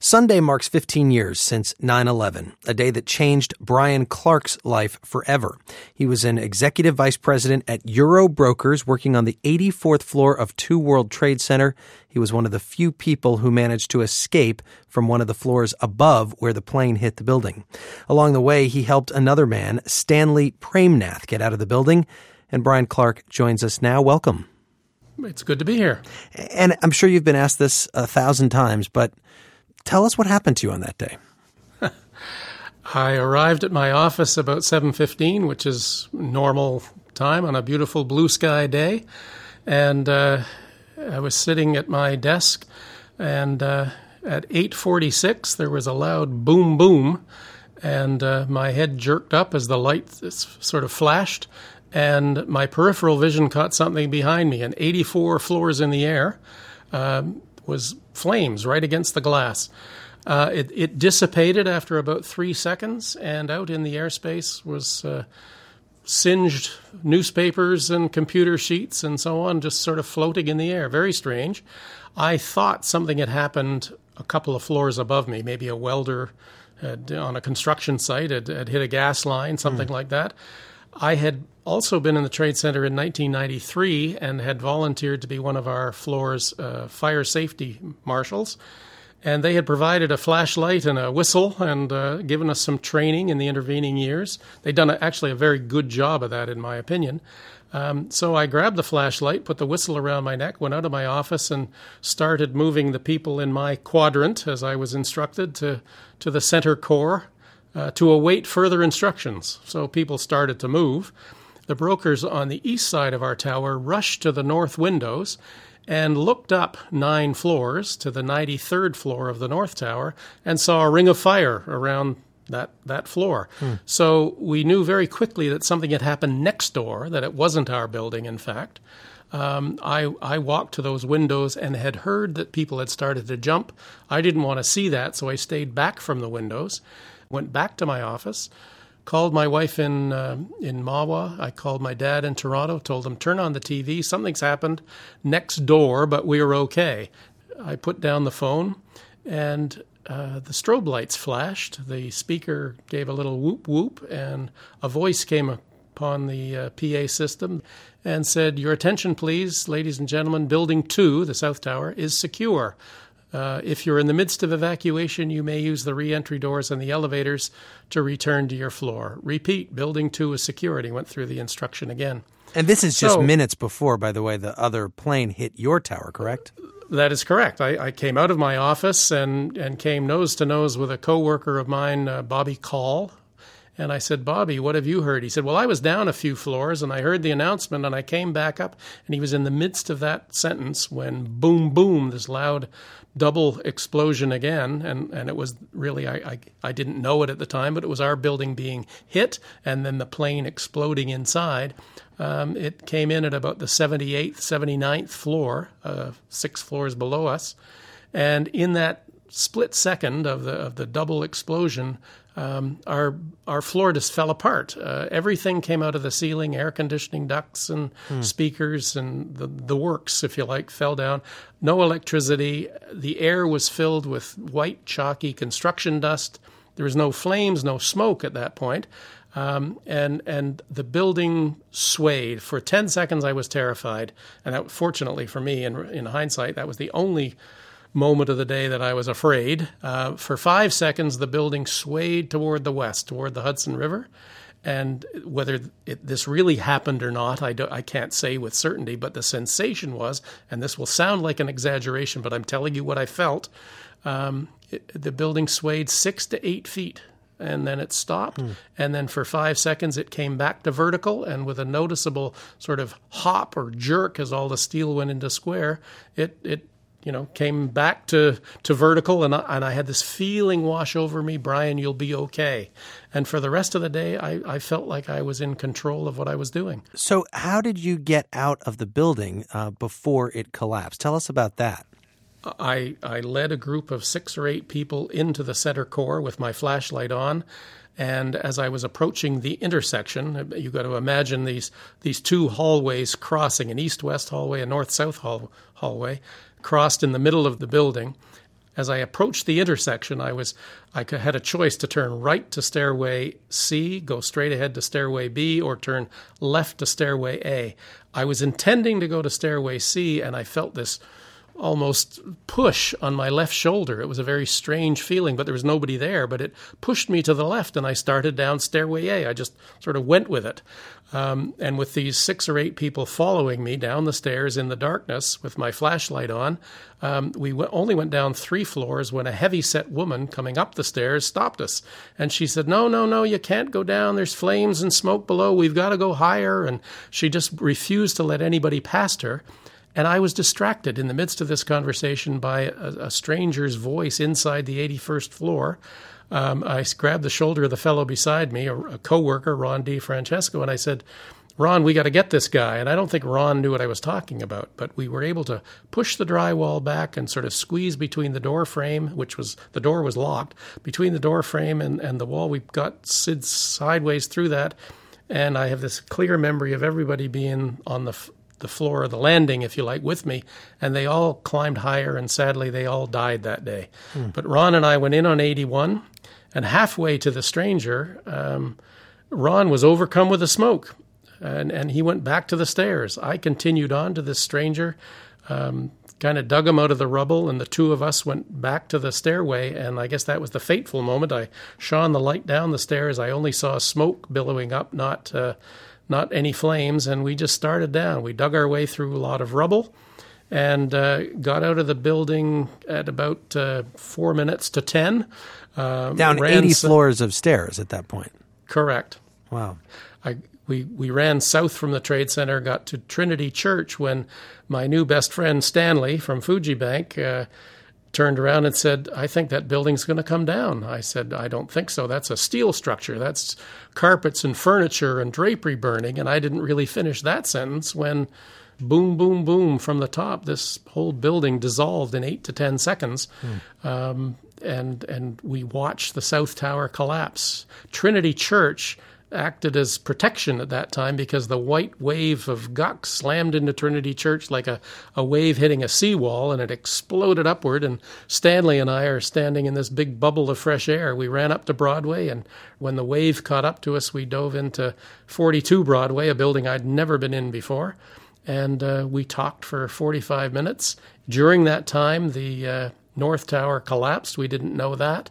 Sunday marks 15 years since 9/11, a day that changed Brian Clark's life forever. He was an executive vice president at Euro Brokers working on the 84th floor of Two World Trade Center. He was one of the few people who managed to escape from one of the floors above where the plane hit the building. Along the way, he helped another man, Stanley Premnath, get out of the building. And Brian Clark joins us now. Welcome. It's good to be here. And I'm sure you've been asked this 1,000 times, but tell us what happened to you on that day. I arrived at my office about 7:15, which is normal time on a beautiful blue sky day. And I was sitting at my desk, and at 8:46, there was a loud boom, boom. And my head jerked up as the light sort of flashed. And my peripheral vision caught something behind me, and 84 floors in the air was flames right against the glass. It dissipated after about 3 seconds, and out in the airspace was singed newspapers and computer sheets and so on, just sort of floating in the air. Very strange. I thought something had happened a couple of floors above me, maybe a welder on a construction site had hit a gas line, something like that. I had also been in the Trade Center in 1993 and had volunteered to be one of our floor's fire safety marshals. And they had provided a flashlight and a whistle and given us some training in the intervening years. They'd done actually a very good job of that, in my opinion. So I grabbed the flashlight, put the whistle around my neck, went out of my office and started moving the people in my quadrant, as I was instructed, to the center core to await further instructions. So people started to move. The brokers on the east side of our tower rushed to the north windows and looked up 9 floors to the 93rd floor of the north tower and saw a ring of fire around that floor. So we knew very quickly that something had happened next door, that it wasn't our building, in fact. I walked to those windows and had heard that people had started to jump. I didn't want to see that, so I stayed back from the windows, went back to my office, called my wife in Mahwah. I called my dad in Toronto, told him, turn on the TV. Something's happened next door, but we're okay. I put down the phone, and the strobe lights flashed. The speaker gave a little whoop whoop, and a voice came upon the PA system and said, your attention, please, ladies and gentlemen. Building 2, the South Tower, is secure. If you're in the midst of evacuation, you may use the re-entry doors and the elevators to return to your floor. Repeat, Building 2 is secure. And he went through the instruction again. And this is just minutes before, by the way, the other plane hit your tower, correct? That is correct. I came out of my office and came nose to nose with a coworker of mine, Bobby Call. And I said, Bobby, what have you heard? He said, well, I was down a few floors and I heard the announcement and I came back up, and he was in the midst of that sentence when boom, boom, this loud double explosion again. And it was really, I didn't know it at the time, but it was our building being hit and then the plane exploding inside. It came in at about the 78th, 79th floor, 6 floors below us. And in that split second of the double explosion, our floor just fell apart. Everything came out of the ceiling, air conditioning ducts and speakers and the works, if you like, fell down. No electricity. The air was filled with white, chalky construction dust. There was no flames, no smoke at that point. And the building swayed. For 10 seconds, I was terrified. And that, fortunately for me, in hindsight, that was the only moment of the day that I was afraid. For 5 seconds, the building swayed toward the west, toward the Hudson River. And whether this really happened or not, I can't say with certainty, but the sensation was, and this will sound like an exaggeration, but I'm telling you what I felt, the building swayed 6 to 8 feet. And then it stopped. And then for 5 seconds, it came back to vertical. And with a noticeable sort of hop or jerk as all the steel went into square, it came back to vertical, and I had this feeling wash over me, Brian, you'll be okay. And for the rest of the day, I felt like I was in control of what I was doing. So how did you get out of the building before it collapsed? Tell us about that. I led a group of 6 or 8 people into the center core with my flashlight on. And as I was approaching the intersection, you got to imagine these 2 hallways crossing, an east-west hallway, a north-south hallway, crossed in the middle of the building. as I approached the intersection, I had a choice to turn right to stairway C, go straight ahead to stairway B, or turn left to stairway A. I was intending to go to stairway C, and I felt this almost push on my left shoulder. It was a very strange feeling, but there was nobody there. But it pushed me to the left, and I started down stairway A. I just sort of went with it. And with these 6 or 8 people following me down the stairs in the darkness with my flashlight on, we only went down 3 floors when a heavy-set woman coming up the stairs stopped us. And she said, no, you can't go down. There's flames and smoke below. We've got to go higher. And she just refused to let anybody past her. And I was distracted in the midst of this conversation by a stranger's voice inside the 81st floor. I grabbed the shoulder of the fellow beside me, a coworker, Ron DiFrancesco, and I said, Ron, we got to get this guy. And I don't think Ron knew what I was talking about, but we were able to push the drywall back and sort of squeeze between the door frame, the door was locked, between the door frame and the wall. We got sideways through that. And I have this clear memory of everybody being on the floor of the landing, if you like, with me, and they all climbed higher, and sadly they all died that day. But Ron and I went in on 81, and halfway to the stranger, Ron was overcome with the smoke, and he went back to the stairs. I continued on to this stranger, kind of dug him out of the rubble, and the 2 of us went back to the stairway, and I guess that was the fateful moment. I shone the light down the stairs. I only saw smoke billowing up, not any flames, and we just started down. We dug our way through a lot of rubble and got out of the building at about 4 minutes to 10. Down 80 floors of stairs at that point. Correct. Wow. We ran south from the Trade Center, got to Trinity Church when my new best friend Stanley from Fuji Bank turned around and said, I think that building's going to come down. I said, I don't think so. That's a steel structure. That's carpets and furniture and drapery burning. And I didn't really finish that sentence when boom, boom, boom from the top, this whole building dissolved in 8 to 10 seconds. And we watched the South Tower collapse. Trinity Church acted as protection at that time because the white wave of guck slammed into Trinity Church like a wave hitting a seawall, and it exploded upward, and Stanley and I are standing in this big bubble of fresh air. We ran up to Broadway, and when the wave caught up to us, we dove into 42 Broadway, a building I'd never been in before, and we talked for 45 minutes. During that time, the North Tower collapsed. We didn't know that.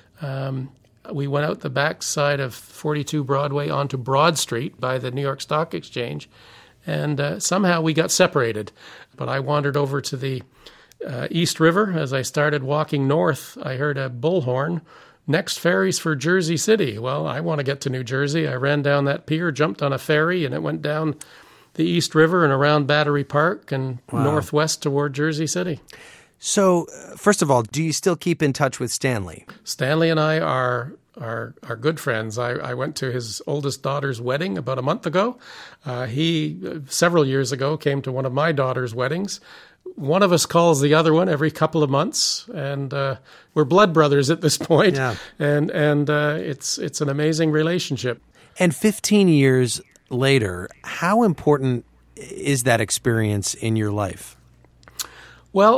We went out the back side of 42 Broadway onto Broad Street by the New York Stock Exchange, and somehow we got separated. But I wandered over to the East River. As I started walking north, I heard a bullhorn. Next ferry's for Jersey City. Well, I want to get to New Jersey. I ran down that pier, jumped on a ferry, and it went down the East River and around Battery Park and northwest toward Jersey City. So, first of all, do you still keep in touch with Stanley? Stanley and I are good friends. I went to his oldest daughter's wedding about a month ago. He, several years ago, came to one of my daughter's weddings. One of us calls the other one every couple of months, and we're blood brothers at this point. Yeah. And it's an amazing relationship. And 15 years later, how important is that experience in your life? Well,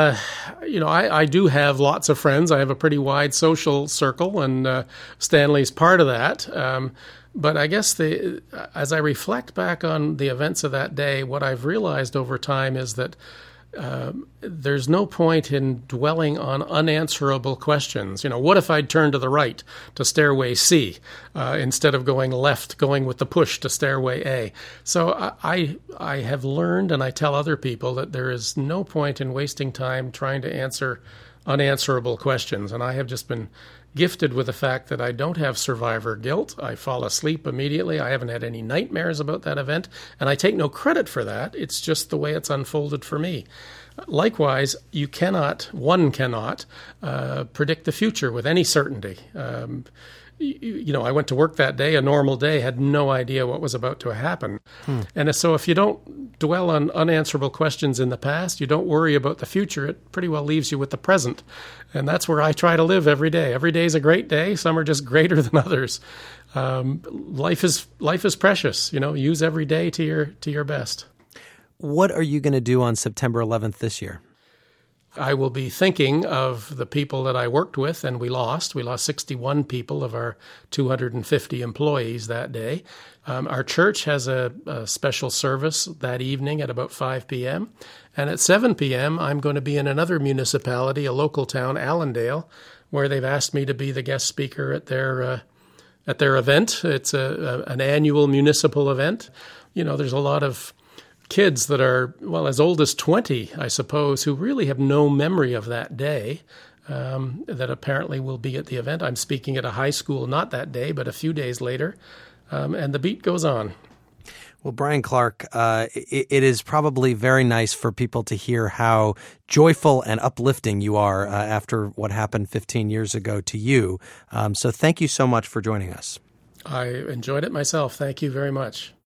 I do have lots of friends. I have a pretty wide social circle, and Stanley's part of that. But I guess as I reflect back on the events of that day, what I've realized over time is that there's no point in dwelling on unanswerable questions. What if I'd turned to the right to stairway C instead of going left, going with the push to stairway A? So I have learned, and I tell other people, that there is no point in wasting time trying to answer unanswerable questions. And I have just been gifted with the fact that I don't have survivor guilt. I fall asleep immediately. I haven't had any nightmares about that event, and I take no credit for that. It's just the way it's unfolded for me. Likewise, one cannot predict the future with any certainty. I went to work that day, a normal day, had no idea what was about to happen. And so if you don't dwell on unanswerable questions in the past, you don't worry about the future, it pretty well leaves you with the present. And that's where I try to live every day. Every day is a great day. Some are just greater than others. Life is precious. Use every day to your best. What are you going to do on September 11th this year? I will be thinking of the people that I worked with and we lost. We lost 61 people of our 250 employees that day. Our church has a special service that evening at about 5 p.m. And at 7 p.m., I'm going to be in another municipality, a local town, Allendale, where they've asked me to be the guest speaker at their event. It's an annual municipal event. There's a lot of kids that are, as old as 20, I suppose, who really have no memory of that day, that apparently will be at the event. I'm speaking at a high school, not that day, but a few days later, and the beat goes on. Well, Brian Clark, it is probably very nice for people to hear how joyful and uplifting you are after what happened 15 years ago to you. So thank you so much for joining us. I enjoyed it myself. Thank you very much.